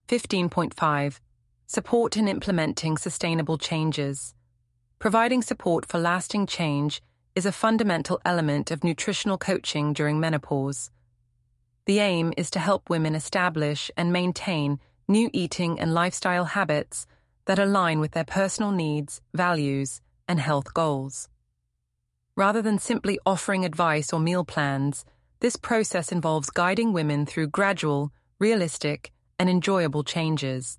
15.5. Support in implementing sustainable changes. Providing support for lasting change is a fundamental element of nutritional coaching during menopause. The aim is to help women establish and maintain new eating and lifestyle habits that align with their personal needs, values, and health goals. Rather than simply offering advice or meal plans, this process involves guiding women through gradual, realistic, and enjoyable changes.